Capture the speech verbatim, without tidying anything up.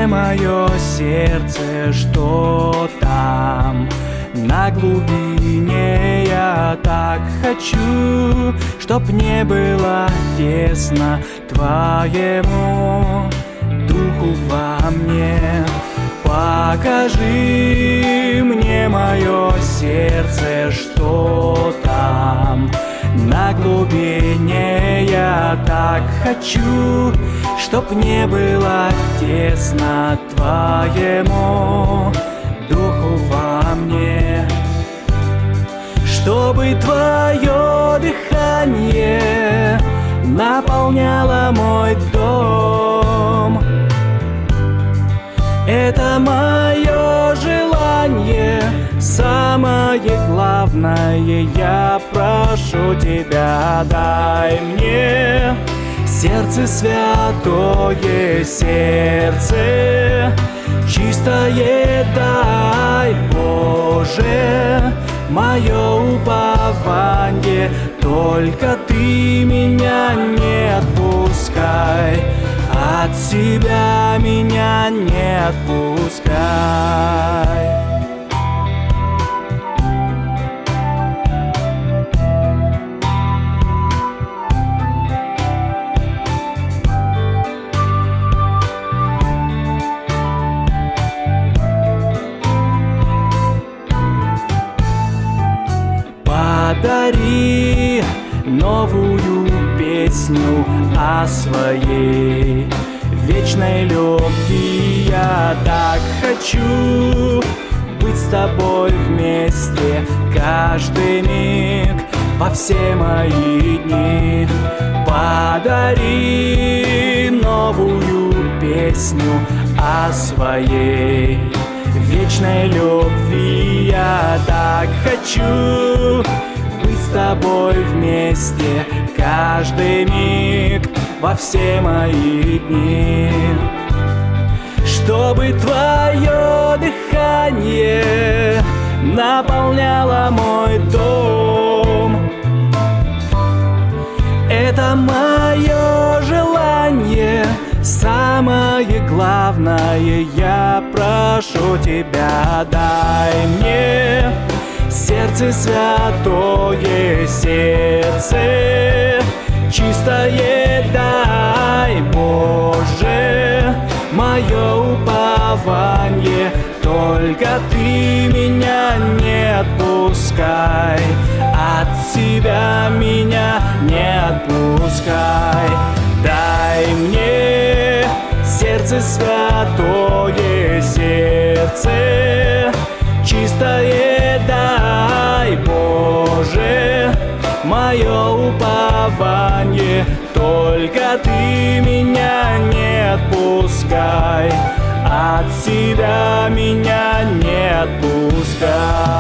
мне мое сердце, что там на глубине. Я так хочу, чтоб не было тесно твоему духу во мне. Покажи мне мое сердце, что там на глубине. Я так хочу, чтоб не было тесно твоему духу во мне. Чтобы твое дыхание наполняло мой дом. Это мое желание, самое главное. Я прошу тебя, дай мне сердце святое, сердце чистое, дай, Боже, мое упование. Только ты меня не отпускай, от себя меня не отпускай. Подари новую песню о своей вечной любви. Я так хочу быть с тобой вместе каждый миг, во все мои дни. Подари новую песню о своей вечной любви. Я так хочу быть с тобой вместе каждый миг, во все мои дни. Чтобы твое дыхание наполняло мой дом. Это мое желание, самое главное. Я прошу тебя, дай мне сердце святое, сердце чистое, дай, Боже, мое упование. Только ты меня не отпускай, от себя меня не отпускай. Дай мне сердце святое, сердце чистое, дай, Боже, мое упование. Только ты меня не отпускай, от себя меня не отпускай.